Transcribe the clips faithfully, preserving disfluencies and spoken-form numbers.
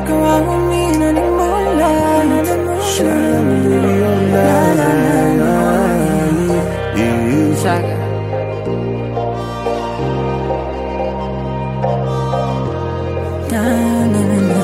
Walk around with me in the moonlight. Shining in your light. Saga. Na na na na.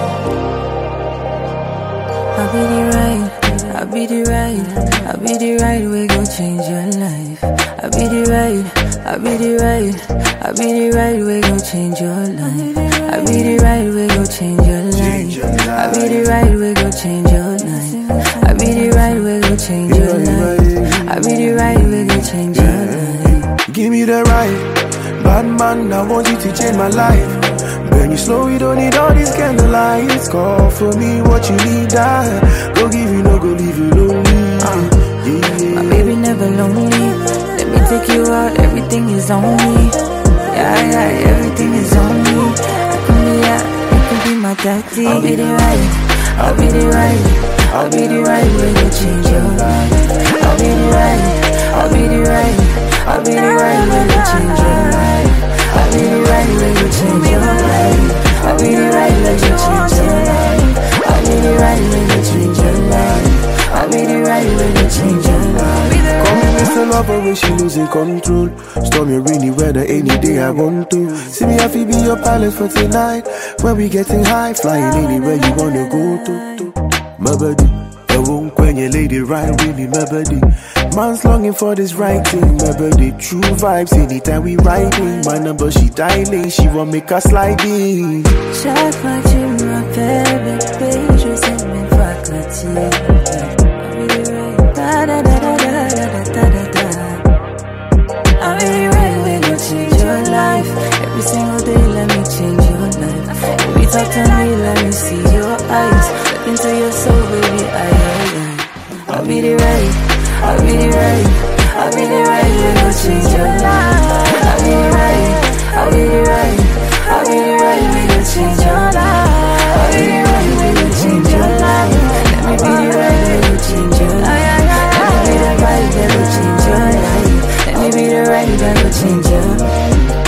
I'll be the right, I'll be the right, I'll be the right, we gon' change your life. I'll be the right, I'll be the right, I'll be the right, we gon' change your life. I'll be the right, we gon' change your life. I'll be the right, we gon' change your life. I'll be the right, we gon' change your life. I'll be the right, we gon' change your life. Give me the right, bad man, I want you to change my life. Burn you slow, you don't need all these candlelights. Call for me, what you need, I go give you, no go leave you lonely. uh, yeah. My baby never lonely. Let me take you out, everything is on me. Yeah, yeah, everything is on me. I can be that, you can be my daddy. I'll be the right, I'll be the right, I'll be the right way to change your life. I'll be the right, I'll be the right, I'll be the right way to change your life. I'll be the right way to change your life. I'll be the right way to change your life. I'll be the right way to change your life. I'll be the right way to change your life. Call me Mister Lover when she losing control. Stormy, rainy weather, any day I want to. See me, I feel be your pilot for tonight. When we getting high, flying anywhere you wanna go to. to. My body, I won't when your lady ride with me, my body. Man's longing for this right thing, my body. True vibes anytime we riding. My number she dialing, she won't make us sliding. Chaque fois que tu m'appelles, bébé, je sais même pas que tu es. Da da da da da da da da da. I'll be the right way to change your life. Every single day, let me change your life. Baby, talk to me, let me see your eyes. Look into your soul, baby, I, I, I. I'll be the right, I'll be the right, I'll be the right way to change your life. I'll be the right, I'll be the right, I'll be the right way to change your life. I'll be the right way to change your life. Let me be the right way to change your life. Let me be the right that will change your life. Let me be the right that will change your life.